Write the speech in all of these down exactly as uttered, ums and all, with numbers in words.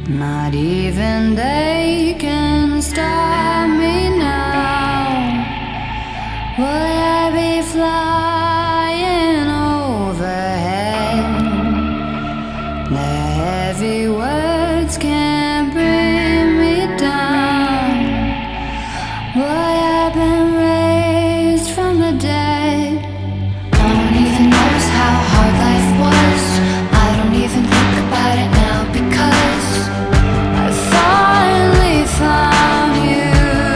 Not even they can stop me now. Will I be flying overhead? The heavy words can't bring me down. Boy, I've been raised from the dead. No one even knows how hard life was. I don't even think about it now because I finally found you.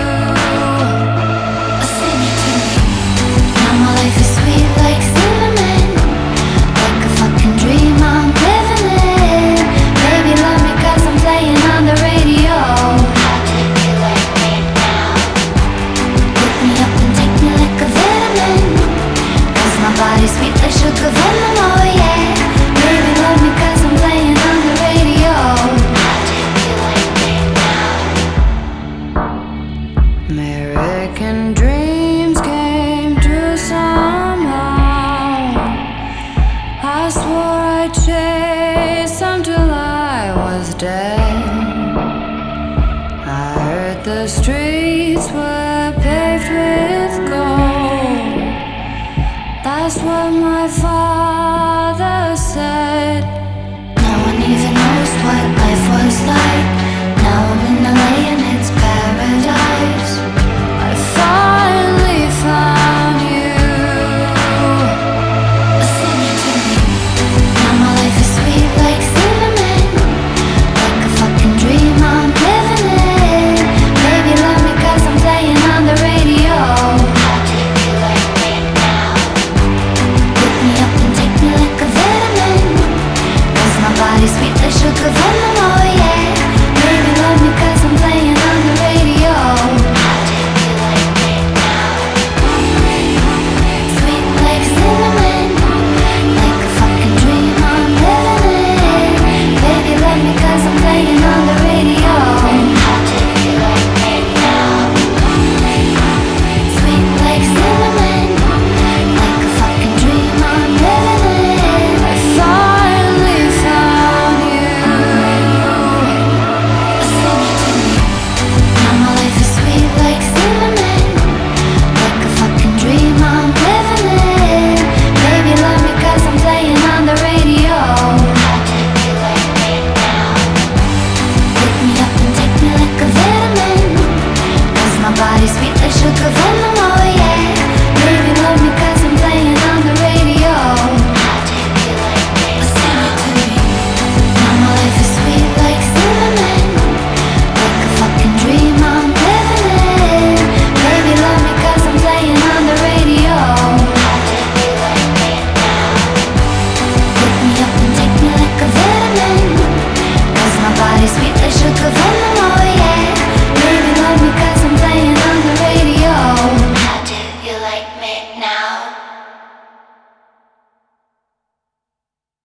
Sing it to me. Now my life is sweet like cinnamon, like a fucking dream I'm living in. Baby, love me 'cause I'm playing on the radio. How do you like me now? Pick me up and take me like a vitamin, 'cause my body's sweet like sugar venom, oh yeah. Baby, love me 'cause I'm playing on the radio. How do you like me now? American dreams came true somehow. I swore I'd chase them till I was dead. I heard the streets were paved with gold. That's what my father said. No one even knows what life was like.